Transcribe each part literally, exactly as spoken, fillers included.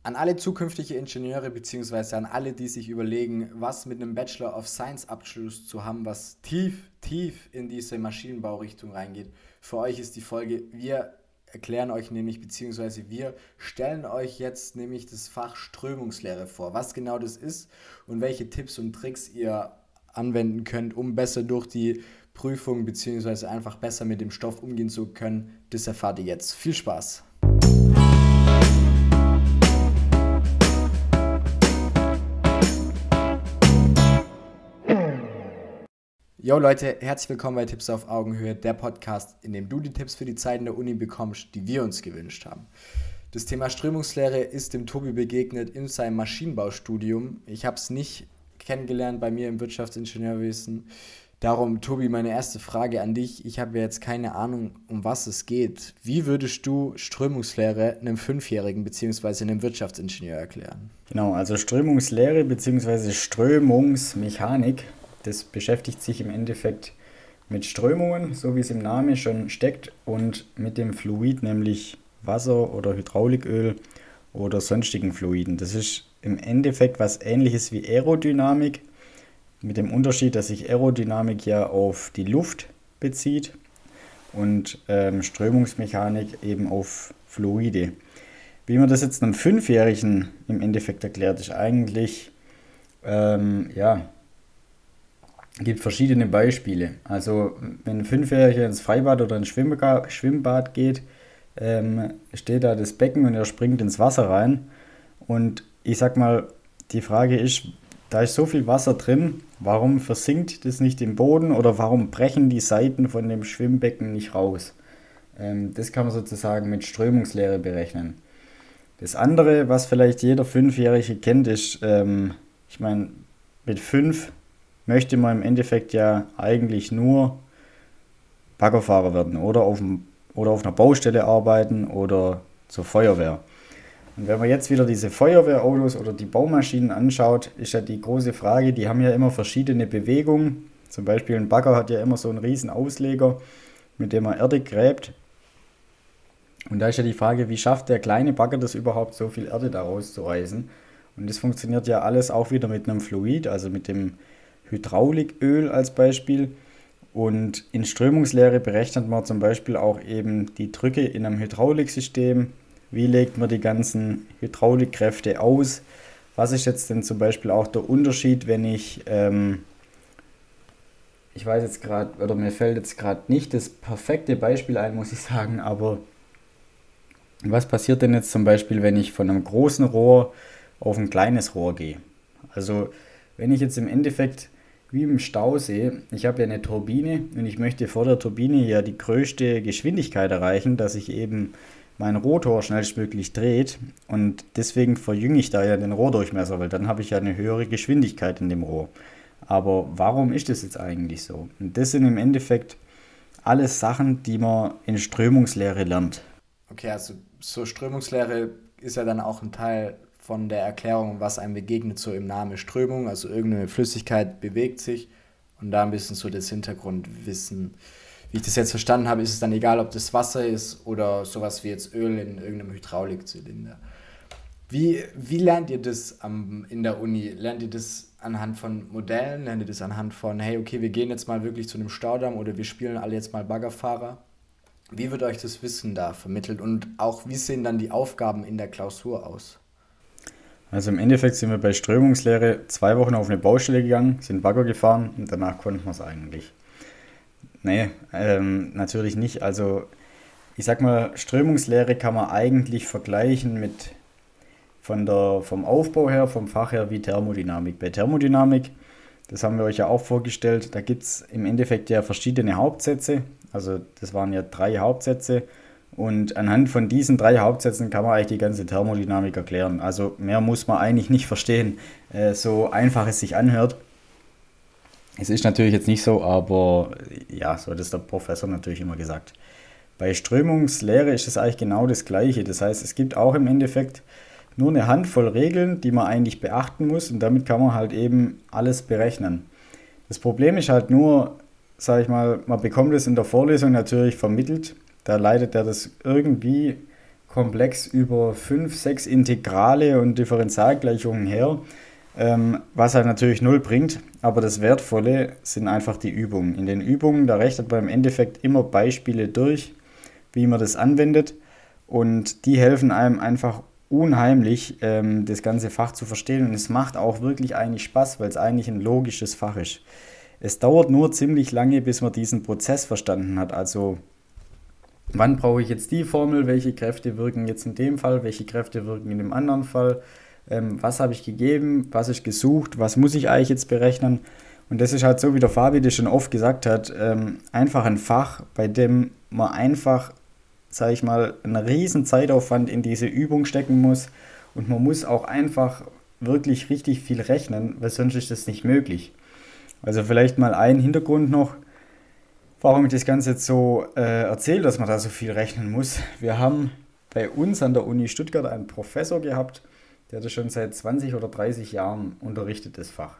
An alle zukünftige Ingenieure beziehungsweise an alle, die sich überlegen, was mit einem Bachelor of Science Abschluss zu haben, was tief, tief in diese Maschinenbaurichtung reingeht. Für euch ist die Folge, wir erklären euch nämlich, beziehungsweise wir stellen euch jetzt nämlich das Fach Strömungslehre vor, was genau das ist und welche Tipps und Tricks ihr anwenden könnt, um besser durch die Prüfung beziehungsweise einfach besser mit dem Stoff umgehen zu können. Das erfahrt ihr jetzt. Viel Spaß! Jo Leute, herzlich willkommen bei Tipps auf Augenhöhe, der Podcast, in dem du die Tipps für die Zeiten der Uni bekommst, die wir uns gewünscht haben. Das Thema Strömungslehre ist dem Tobi begegnet in seinem Maschinenbaustudium. Ich habe es nicht kennengelernt bei mir im Wirtschaftsingenieurwesen. Darum, Tobi, meine erste Frage an dich. Ich habe jetzt keine Ahnung, um was es geht. Wie würdest du Strömungslehre einem Fünfjährigen bzw. einem Wirtschaftsingenieur erklären? Genau, also Strömungslehre bzw. Strömungsmechanik, das beschäftigt sich im Endeffekt mit Strömungen, so wie es im Namen schon steckt, und mit dem Fluid, nämlich Wasser oder Hydrauliköl oder sonstigen Fluiden. Das ist im Endeffekt was Ähnliches wie Aerodynamik, mit dem Unterschied, dass sich Aerodynamik ja auf die Luft bezieht und ähm, Strömungsmechanik eben auf Fluide. Wie man das jetzt einem Fünfjährigen im Endeffekt erklärt, ist eigentlich, ähm, ja, gibt verschiedene Beispiele. Also wenn ein Fünfjähriger ins Freibad oder ins Schwimmbad, Schwimmbad geht, ähm, steht da das Becken und er springt ins Wasser rein. Und ich sag mal, die Frage ist, da ist so viel Wasser drin, warum versinkt das nicht im Boden oder warum brechen die Seiten von dem Schwimmbecken nicht raus? Ähm, das kann man sozusagen mit Strömungslehre berechnen. Das andere, was vielleicht jeder Fünfjährige kennt, ist, ähm, ich meine, mit fünf möchte man im Endeffekt ja eigentlich nur Baggerfahrer werden oder auf, dem, oder auf einer Baustelle arbeiten oder zur Feuerwehr. Und wenn man jetzt wieder diese Feuerwehrautos oder die Baumaschinen anschaut, ist ja die große Frage, die haben ja immer verschiedene Bewegungen. Zum Beispiel ein Bagger hat ja immer so einen riesen Ausleger, mit dem er Erde gräbt. Und da ist ja die Frage, wie schafft der kleine Bagger das überhaupt, so viel Erde da rauszureißen? Und das funktioniert ja alles auch wieder mit einem Fluid, also mit dem Hydrauliköl als Beispiel. Und in Strömungslehre berechnet man zum Beispiel auch eben die Drücke in einem Hydrauliksystem. Wie legt man die ganzen Hydraulikkräfte aus? Was ist jetzt denn zum Beispiel auch der Unterschied, wenn ich, ähm, ich weiß jetzt gerade, oder mir fällt jetzt gerade nicht das perfekte Beispiel ein, muss ich sagen, aber was passiert denn jetzt zum Beispiel, wenn ich von einem großen Rohr auf ein kleines Rohr gehe? Also wenn ich jetzt im Endeffekt wie im Stausee, ich habe ja eine Turbine und ich möchte vor der Turbine ja die größte Geschwindigkeit erreichen, dass sich eben mein Rotor schnellstmöglich dreht, und deswegen verjünge ich da ja den Rohrdurchmesser, weil dann habe ich ja eine höhere Geschwindigkeit in dem Rohr. Aber warum ist das jetzt eigentlich so? Und das sind im Endeffekt alles Sachen, die man in Strömungslehre lernt. Okay, also so Strömungslehre ist ja dann auch ein Teil von der Erklärung, was einem begegnet, so im Namen Strömung, also irgendeine Flüssigkeit bewegt sich und da ein bisschen so das Hintergrundwissen. Wie ich das jetzt verstanden habe, ist es dann egal, ob das Wasser ist oder sowas wie jetzt Öl in irgendeinem Hydraulikzylinder. Wie, wie lernt ihr das am, in der Uni? Lernt ihr das anhand von Modellen? Lernt ihr das anhand von, hey, okay, wir gehen jetzt mal wirklich zu einem Staudamm oder wir spielen alle jetzt mal Baggerfahrer? Wie wird euch das Wissen da vermittelt und auch wie sehen dann die Aufgaben in der Klausur aus? Also im Endeffekt sind wir bei Strömungslehre zwei Wochen auf eine Baustelle gegangen, sind Bagger gefahren und danach konnten wir es eigentlich. Nee, ähm, natürlich nicht. Also ich sag mal, Strömungslehre kann man eigentlich vergleichen mit von der, vom Aufbau her, vom Fach her wie Thermodynamik. Bei Thermodynamik, das haben wir euch ja auch vorgestellt, da gibt es im Endeffekt ja verschiedene Hauptsätze. Also das waren ja drei Hauptsätze. Und anhand von diesen drei Hauptsätzen kann man eigentlich die ganze Thermodynamik erklären. Also mehr muss man eigentlich nicht verstehen, äh, so einfach es sich anhört. Es ist natürlich jetzt nicht so, aber ja, so hat es der Professor natürlich immer gesagt. Bei Strömungslehre ist es eigentlich genau das Gleiche. Das heißt, es gibt auch im Endeffekt nur eine Handvoll Regeln, die man eigentlich beachten muss, und damit kann man halt eben alles berechnen. Das Problem ist halt nur, sage ich mal, man bekommt es in der Vorlesung natürlich vermittelt. Da leitet er das irgendwie komplex über fünf, sechs Integrale und Differentialgleichungen her, ähm, was halt natürlich null bringt, aber das Wertvolle sind einfach die Übungen. In den Übungen, da rechnet man im Endeffekt immer Beispiele durch, wie man das anwendet, und die helfen einem einfach unheimlich, ähm, das ganze Fach zu verstehen, und es macht auch wirklich eigentlich Spaß, weil es eigentlich ein logisches Fach ist. Es dauert nur ziemlich lange, bis man diesen Prozess verstanden hat, also wann brauche ich jetzt die Formel, welche Kräfte wirken jetzt in dem Fall, welche Kräfte wirken in dem anderen Fall, ähm, was habe ich gegeben, was ist gesucht, was muss ich eigentlich jetzt berechnen. Und das ist halt so, wie der Fabi das schon oft gesagt hat, ähm, einfach ein Fach, bei dem man einfach, sage ich mal, einen riesen Zeitaufwand in diese Übung stecken muss, und man muss auch einfach wirklich richtig viel rechnen, weil sonst ist das nicht möglich. Also vielleicht mal ein Hintergrund noch, warum ich das Ganze jetzt so äh, erzähle, dass man da so viel rechnen muss. Wir haben bei uns an der Uni Stuttgart einen Professor gehabt, der das schon seit zwanzig oder dreißig Jahren unterrichtet, das Fach.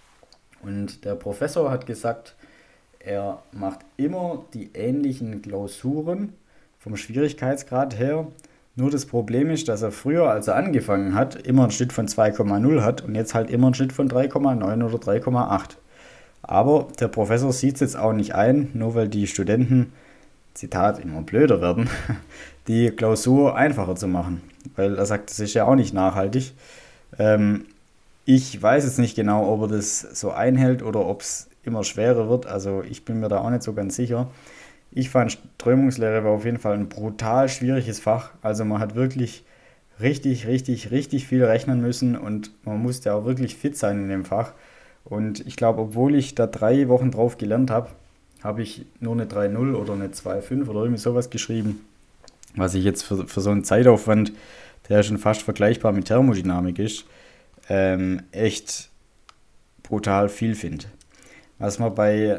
Und der Professor hat gesagt, er macht immer die ähnlichen Klausuren vom Schwierigkeitsgrad her. Nur das Problem ist, dass er früher, als er angefangen hat, immer einen Schnitt von zwei Komma null hat und jetzt halt immer einen Schnitt von drei Komma neun oder drei Komma acht. Aber der Professor sieht es jetzt auch nicht ein, nur weil die Studenten, Zitat, immer blöder werden, die Klausur einfacher zu machen. Weil er sagt, das ist ja auch nicht nachhaltig. Ähm, ich weiß jetzt nicht genau, ob er das so einhält oder ob es immer schwerer wird. Also ich bin mir da auch nicht so ganz sicher. Ich fand, Strömungslehre war auf jeden Fall ein brutal schwieriges Fach. Also man hat wirklich richtig, richtig, richtig viel rechnen müssen und man musste auch wirklich fit sein in dem Fach. Und ich glaube, obwohl ich da drei Wochen drauf gelernt habe, habe ich nur eine drei Komma null oder eine zwei Komma fünf oder irgendwie sowas geschrieben, was ich jetzt für, für so einen Zeitaufwand, der schon fast vergleichbar mit Thermodynamik ist, ähm, echt brutal viel finde. Was man bei,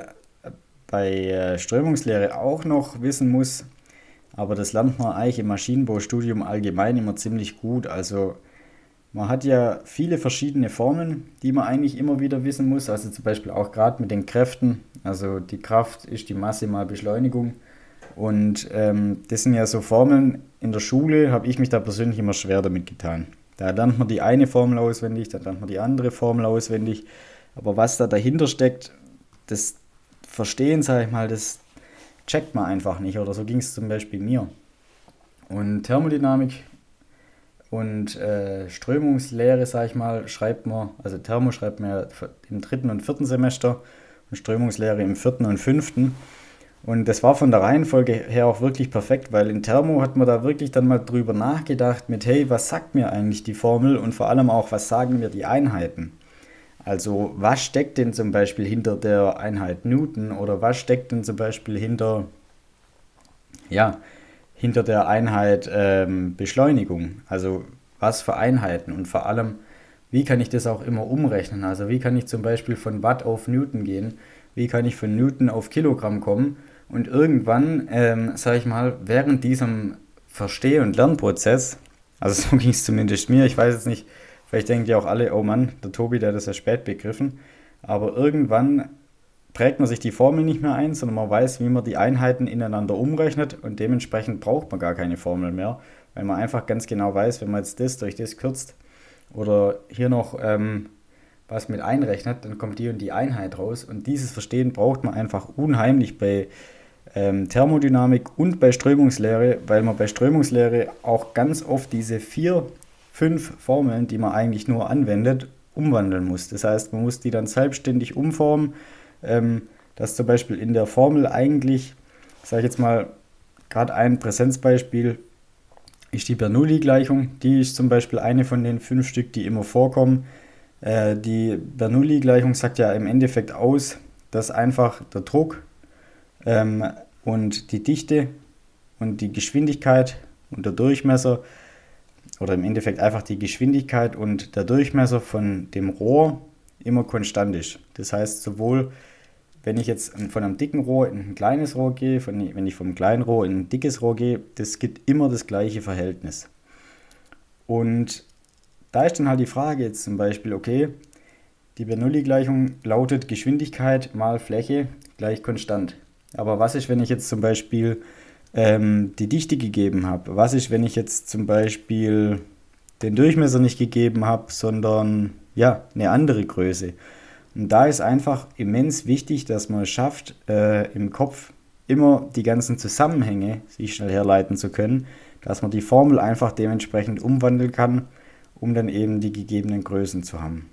bei Strömungslehre auch noch wissen muss, aber das lernt man eigentlich im Maschinenbaustudium allgemein immer ziemlich gut, also man hat ja viele verschiedene Formeln, die man eigentlich immer wieder wissen muss, also zum Beispiel auch gerade mit den Kräften, also die Kraft ist die Masse mal Beschleunigung, und ähm, das sind ja so Formeln, in der Schule habe ich mich da persönlich immer schwer damit getan. Da lernt man die eine Formel auswendig, dann lernt man die andere Formel auswendig, aber was da dahinter steckt, das Verstehen, sage ich mal, das checkt man einfach nicht, oder so ging es zum Beispiel mir. Und Thermodynamik und äh, Strömungslehre, sage ich mal, schreibt man, also Thermo schreibt man ja im dritten und vierten Semester und Strömungslehre im vierten und fünften. Und das war von der Reihenfolge her auch wirklich perfekt, weil in Thermo hat man da wirklich dann mal drüber nachgedacht mit, hey, was sagt mir eigentlich die Formel, und vor allem auch, was sagen mir die Einheiten? Also was steckt denn zum Beispiel hinter der Einheit Newton, oder was steckt denn zum Beispiel hinter, ja, hinter der Einheit ähm, Beschleunigung, also was für Einheiten, und vor allem, wie kann ich das auch immer umrechnen, also wie kann ich zum Beispiel von Watt auf Newton gehen, wie kann ich von Newton auf Kilogramm kommen, und irgendwann, ähm, sage ich mal, während diesem Versteh- und Lernprozess, also so ging es zumindest mir, ich weiß jetzt nicht, vielleicht denken ja auch alle, oh Mann, der Tobi, der hat das ja spät begriffen, aber irgendwann prägt man sich die Formel nicht mehr ein, sondern man weiß, wie man die Einheiten ineinander umrechnet, und dementsprechend braucht man gar keine Formel mehr, weil man einfach ganz genau weiß, wenn man jetzt das durch das kürzt oder hier noch ähm, was mit einrechnet, dann kommt die und die Einheit raus, und dieses Verstehen braucht man einfach unheimlich bei ähm, Thermodynamik und bei Strömungslehre, weil man bei Strömungslehre auch ganz oft diese vier, fünf Formeln, die man eigentlich nur anwendet, umwandeln muss. Das heißt, man muss die dann selbstständig umformen, ähm, dass zum Beispiel in der Formel eigentlich, sage ich jetzt mal, gerade ein Präsenzbeispiel ist die Bernoulli-Gleichung. Die ist zum Beispiel eine von den fünf Stück, die immer vorkommen. Äh, die Bernoulli-Gleichung sagt ja im Endeffekt aus, dass einfach der Druck ähm, und die Dichte und die Geschwindigkeit und der Durchmesser, oder im Endeffekt einfach die Geschwindigkeit und der Durchmesser von dem Rohr immer konstant ist. Das heißt, sowohl wenn ich jetzt von einem dicken Rohr in ein kleines Rohr gehe, von, wenn ich vom kleinen Rohr in ein dickes Rohr gehe, das gibt immer das gleiche Verhältnis. Und da ist dann halt die Frage jetzt zum Beispiel, okay, die Bernoulli-Gleichung lautet Geschwindigkeit mal Fläche gleich konstant. Aber was ist, wenn ich jetzt zum Beispiel ähm, die Dichte gegeben habe? Was ist, wenn ich jetzt zum Beispiel den Durchmesser nicht gegeben habe, sondern ja, eine andere Größe? Und da ist einfach immens wichtig, dass man es schafft, äh, im Kopf immer die ganzen Zusammenhänge sich schnell herleiten zu können, dass man die Formel einfach dementsprechend umwandeln kann, um dann eben die gegebenen Größen zu haben.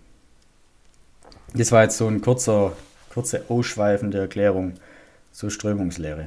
Das war jetzt so ein kurzer, kurze ausschweifende Erklärung zur Strömungslehre.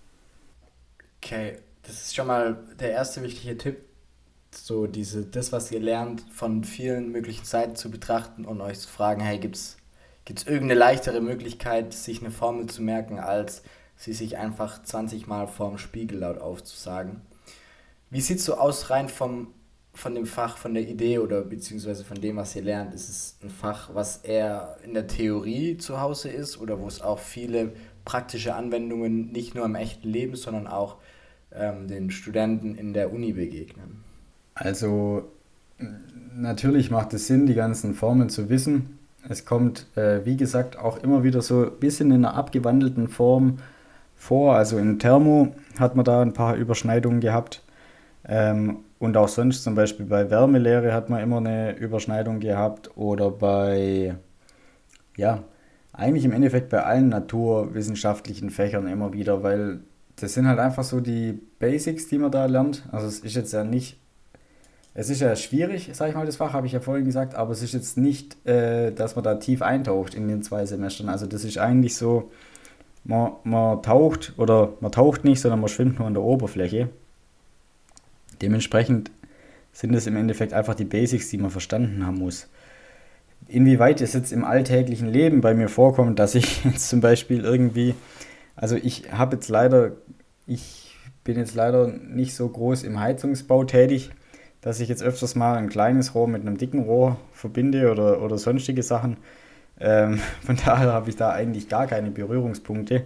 Okay, das ist schon mal der erste wichtige Tipp, so diese, das, was ihr lernt, von vielen möglichen Seiten zu betrachten und euch zu fragen, hey, gibt's gibt's irgendeine leichtere Möglichkeit, sich eine Formel zu merken, als sie sich einfach zwanzig Mal vorm Spiegel laut aufzusagen. Wie sieht es so aus rein vom, von dem Fach, von der Idee oder beziehungsweise von dem, was ihr lernt? Ist es ein Fach, was eher in der Theorie zu Hause ist oder wo es auch viele praktische Anwendungen nicht nur im echten Leben, sondern auch ähm, den Studenten in der Uni begegnen? Also natürlich macht es Sinn, die ganzen Formeln zu wissen. Es kommt, äh, wie gesagt, auch immer wieder so ein bisschen in einer abgewandelten Form vor. Also in Thermo hat man da ein paar Überschneidungen gehabt. Ähm, und auch sonst zum Beispiel bei Wärmelehre hat man immer eine Überschneidung gehabt. Oder bei, ja, eigentlich im Endeffekt bei allen naturwissenschaftlichen Fächern immer wieder, weil das sind halt einfach so die Basics, die man da lernt. Also es ist jetzt ja nicht, es ist ja schwierig, sage ich mal, das Fach, habe ich ja vorhin gesagt, aber es ist jetzt nicht, äh, dass man da tief eintaucht in den zwei Semestern. Also das ist eigentlich so, man, man taucht oder man taucht nicht, sondern man schwimmt nur an der Oberfläche. Dementsprechend sind es im Endeffekt einfach die Basics, die man verstanden haben muss. Inwieweit es jetzt im alltäglichen Leben bei mir vorkommt, dass ich jetzt zum Beispiel irgendwie, also ich habe jetzt leider, ich bin jetzt leider nicht so groß im Heizungsbau tätig, dass ich jetzt öfters mal ein kleines Rohr mit einem dicken Rohr verbinde oder, oder sonstige Sachen. Ähm, von daher habe ich da eigentlich gar keine Berührungspunkte.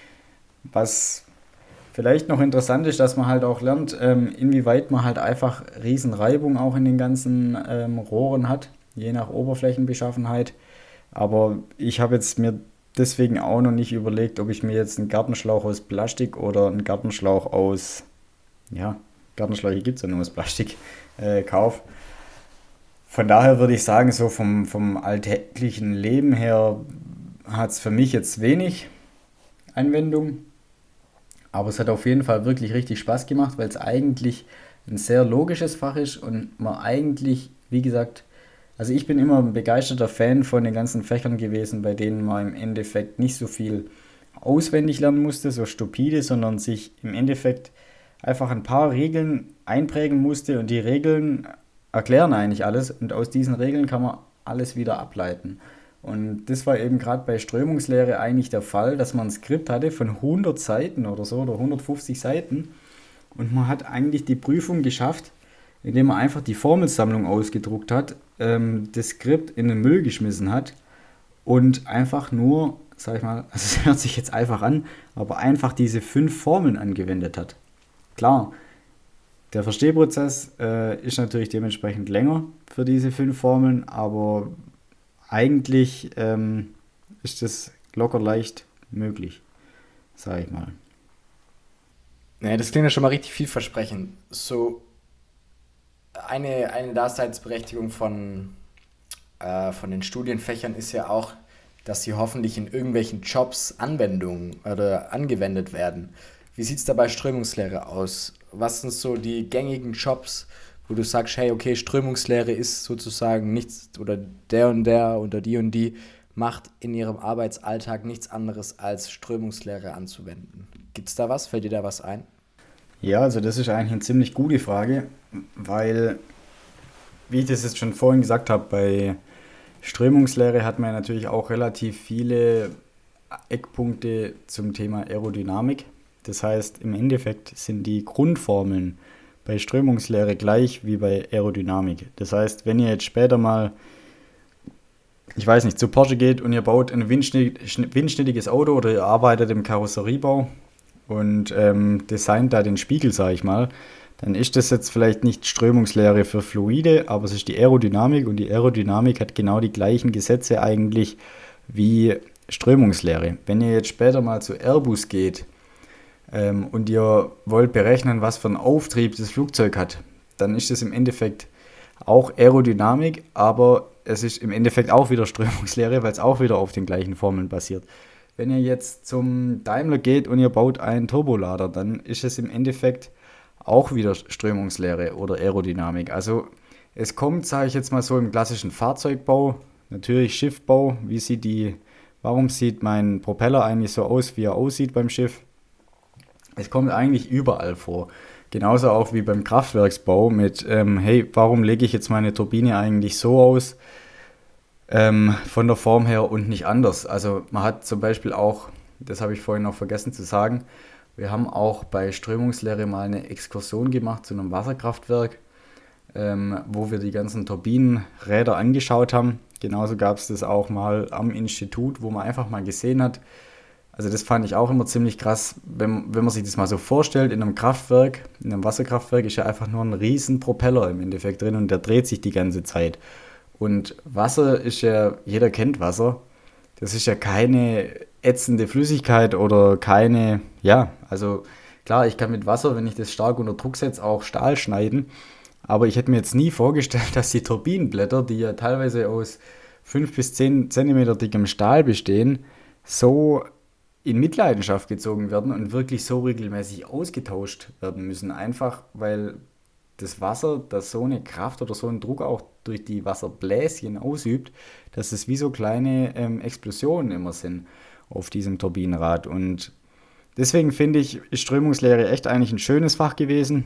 Was vielleicht noch interessant ist, dass man halt auch lernt, ähm, inwieweit man halt einfach Riesenreibung auch in den ganzen ähm, Rohren hat, je nach Oberflächenbeschaffenheit. Aber ich habe jetzt mir deswegen auch noch nicht überlegt, ob ich mir jetzt einen Gartenschlauch aus Plastik oder einen Gartenschlauch aus, ja, Gartenschläuche gibt es ja nur aus Plastik, äh, kaufe. Von daher würde ich sagen, so vom, vom alltäglichen Leben her hat es für mich jetzt wenig Anwendung. Aber es hat auf jeden Fall wirklich richtig Spaß gemacht, weil es eigentlich ein sehr logisches Fach ist und man eigentlich, wie gesagt, also ich bin immer ein begeisterter Fan von den ganzen Fächern gewesen, bei denen man im Endeffekt nicht so viel auswendig lernen musste, so stupide, sondern sich im Endeffekt einfach ein paar Regeln einprägen musste und die Regeln erklären eigentlich alles und aus diesen Regeln kann man alles wieder ableiten. Und das war eben gerade bei Strömungslehre eigentlich der Fall, dass man ein Skript hatte von hundert Seiten oder so oder hundertfünfzig Seiten und man hat eigentlich die Prüfung geschafft, indem man einfach die Formelsammlung ausgedruckt hat, ähm, das Skript in den Müll geschmissen hat und einfach nur, sag ich mal, also es hört sich jetzt einfach an, aber einfach diese fünf Formeln angewendet hat. Klar, der Verstehprozess äh, ist natürlich dementsprechend länger für diese fünf Formeln, aber eigentlich ähm, ist das locker leicht möglich, sage ich mal. Naja, das klingt ja schon mal richtig vielversprechend. So eine, eine Daseinsberechtigung von, äh, von den Studienfächern ist ja auch, dass sie hoffentlich in irgendwelchen Jobs Anwendungen oder angewendet werden. Wie sieht es da bei Strömungslehre aus? Was sind so die gängigen Jobs, wo du sagst, hey, okay, Strömungslehre ist sozusagen nichts oder der und der oder die und die macht in ihrem Arbeitsalltag nichts anderes als Strömungslehre anzuwenden. Gibt es da was? Fällt dir da was ein? Ja, also das ist eigentlich eine ziemlich gute Frage, weil, wie ich das jetzt schon vorhin gesagt habe, bei Strömungslehre hat man natürlich auch relativ viele Eckpunkte zum Thema Aerodynamik. Das heißt, im Endeffekt sind die Grundformeln bei Strömungslehre gleich wie bei Aerodynamik. Das heißt, wenn ihr jetzt später mal, ich weiß nicht, zu Porsche geht und ihr baut ein windschnitt, windschnittiges Auto oder ihr arbeitet im Karosseriebau und ähm, designt da den Spiegel, sage ich mal, dann ist das jetzt vielleicht nicht Strömungslehre für Fluide, aber es ist die Aerodynamik und die Aerodynamik hat genau die gleichen Gesetze eigentlich wie Strömungslehre. Wenn ihr jetzt später mal zu Airbus geht, ähm, und ihr wollt berechnen, was für einen Auftrieb das Flugzeug hat, dann ist es im Endeffekt auch Aerodynamik, aber es ist im Endeffekt auch wieder Strömungslehre, weil es auch wieder auf den gleichen Formeln basiert. Wenn ihr jetzt zum Daimler geht und ihr baut einen Turbolader, dann ist es im Endeffekt auch wieder Strömungslehre oder Aerodynamik. Also es kommt, sage ich jetzt mal so, im klassischen Fahrzeugbau, natürlich Schiffbau. Wie sieht die, warum sieht mein Propeller eigentlich so aus, wie er aussieht beim Schiff? Es kommt eigentlich überall vor. Genauso auch wie beim Kraftwerksbau mit, ähm, hey, warum lege ich jetzt meine Turbine eigentlich so aus, ähm, von der Form her und nicht anders? Also man hat zum Beispiel auch, das habe ich vorhin noch vergessen zu sagen, wir haben auch bei Strömungslehre mal eine Exkursion gemacht zu einem Wasserkraftwerk, ähm, wo wir die ganzen Turbinenräder angeschaut haben. Genauso gab es das auch mal am Institut, wo man einfach mal gesehen hat. Also das fand ich auch immer ziemlich krass, wenn, wenn man sich das mal so vorstellt, in einem Kraftwerk, in einem Wasserkraftwerk ist ja einfach nur ein riesen Propeller im Endeffekt drin und der dreht sich die ganze Zeit. Und Wasser ist ja, jeder kennt Wasser, das ist ja keine ätzende Flüssigkeit oder keine, ja, also klar, ich kann mit Wasser, wenn ich das stark unter Druck setze, auch Stahl schneiden, aber ich hätte mir jetzt nie vorgestellt, dass die Turbinenblätter, die ja teilweise aus fünf bis zehn Zentimeter dickem Stahl bestehen, so in Mitleidenschaft gezogen werden und wirklich so regelmäßig ausgetauscht werden müssen. Einfach weil das Wasser, das so eine Kraft oder so einen Druck auch durch die Wasserbläschen ausübt, dass es wie so kleine ähm, Explosionen immer sind auf diesem Turbinenrad. Und deswegen finde ich, ist Strömungslehre echt eigentlich ein schönes Fach gewesen.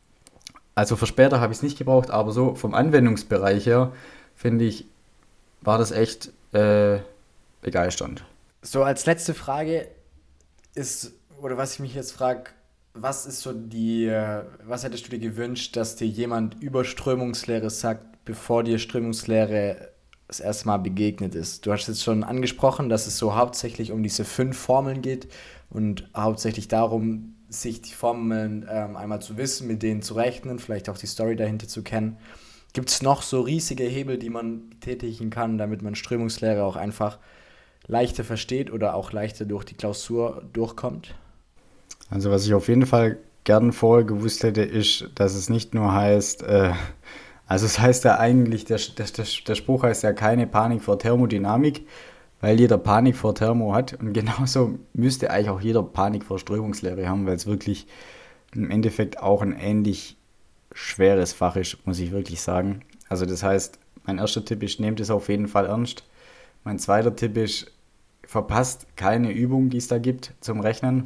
Also für später habe ich es nicht gebraucht, aber so vom Anwendungsbereich her, finde ich, war das echt äh, begeisternd. So, als letzte Frage ist, oder was ich mich jetzt frage, was ist so die, äh, was hättest du dir gewünscht, dass dir jemand über Strömungslehre sagt, bevor dir Strömungslehre das erste Mal begegnet ist? Du hast jetzt schon angesprochen, dass es so hauptsächlich um diese fünf Formeln geht und hauptsächlich darum, sich die Formeln ähm, einmal zu wissen, mit denen zu rechnen, vielleicht auch die Story dahinter zu kennen. Gibt es noch so riesige Hebel, die man betätigen kann, damit man Strömungslehre auch einfach leichter versteht oder auch leichter durch die Klausur durchkommt? Also was ich auf jeden Fall gern vorher gewusst hätte, ist, dass es nicht nur heißt, äh, also es heißt ja eigentlich, der, der, der, der Spruch heißt ja keine Panik vor Thermodynamik, weil jeder Panik vor Thermo hat und genauso müsste eigentlich auch jeder Panik vor Strömungslehre haben, weil es wirklich im Endeffekt auch ein ähnlich schweres Fach ist, muss ich wirklich sagen. Also das heißt, mein erster Tipp ist, nehmt es auf jeden Fall ernst. Mein zweiter Tipp ist, verpasst keine Übung, die es da gibt zum Rechnen,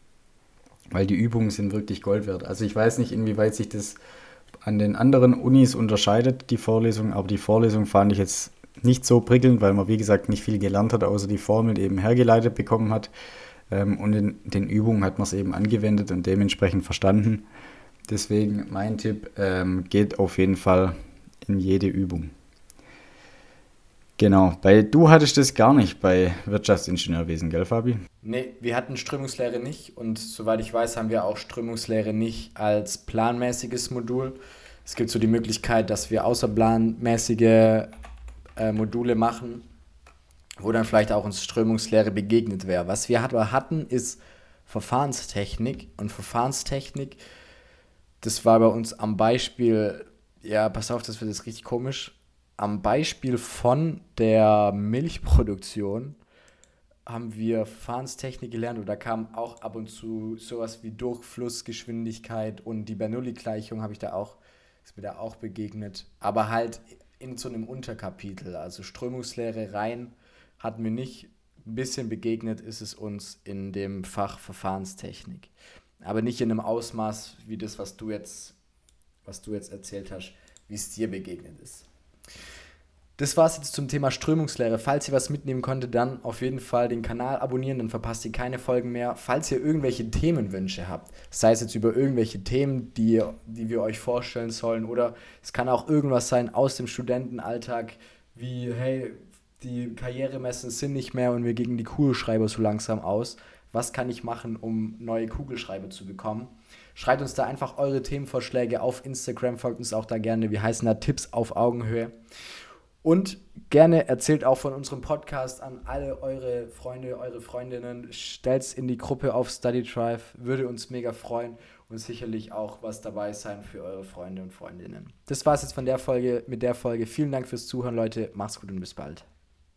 weil die Übungen sind wirklich Gold wert. Also ich weiß nicht, inwieweit sich das an den anderen Unis unterscheidet, die Vorlesung, aber die Vorlesung fand ich jetzt nicht so prickelnd, weil man, wie gesagt, nicht viel gelernt hat, außer die Formeln eben hergeleitet bekommen hat. Ähm, und in den Übungen hat man es eben angewendet und dementsprechend verstanden. Deswegen mein Tipp, ähm, geht auf jeden Fall in jede Übung. Genau, bei, du hattest das gar nicht bei Wirtschaftsingenieurwesen, gell, Fabi? Nee, wir hatten Strömungslehre nicht und soweit ich weiß, haben wir auch Strömungslehre nicht als planmäßiges Modul. Es gibt so die Möglichkeit, dass wir außerplanmäßige äh, Module machen, wo dann vielleicht auch uns Strömungslehre begegnet wäre. Was wir aber hatten, ist Verfahrenstechnik und Verfahrenstechnik, das war bei uns am Beispiel, ja, pass auf, das wird jetzt richtig komisch, am Beispiel von der Milchproduktion haben wir Verfahrenstechnik gelernt und da kam auch ab und zu sowas wie Durchflussgeschwindigkeit und die Bernoulli-Gleichung habe ich da auch, ist mir da auch begegnet, aber halt in so einem Unterkapitel, also Strömungslehre rein hatten wir nicht, ein bisschen begegnet ist es uns in dem Fach Verfahrenstechnik, aber nicht in einem Ausmaß wie das, was du jetzt, was du jetzt erzählt hast, wie es dir begegnet ist. Das war es jetzt zum Thema Strömungslehre. Falls ihr was mitnehmen konntet, dann auf jeden Fall den Kanal abonnieren, dann verpasst ihr keine Folgen mehr. Falls ihr irgendwelche Themenwünsche habt, sei es jetzt über irgendwelche Themen, die, die wir euch vorstellen sollen, oder es kann auch irgendwas sein aus dem Studentenalltag, wie, hey, die Karrieremessen sind nicht mehr und wir gehen die Kugelschreiber so langsam aus. Was kann ich machen, um neue Kugelschreiber zu bekommen? Schreibt uns da einfach eure Themenvorschläge auf Instagram, folgt uns auch da gerne. Wir heißen da Tipps auf Augenhöhe. Und gerne erzählt auch von unserem Podcast an alle eure Freunde, eure Freundinnen. Stellt es in die Gruppe auf StudyTribe, würde uns mega freuen und sicherlich auch was dabei sein für eure Freunde und Freundinnen. Das war's jetzt von der Folge, mit der Folge. Vielen Dank fürs Zuhören, Leute. Macht's gut und bis bald.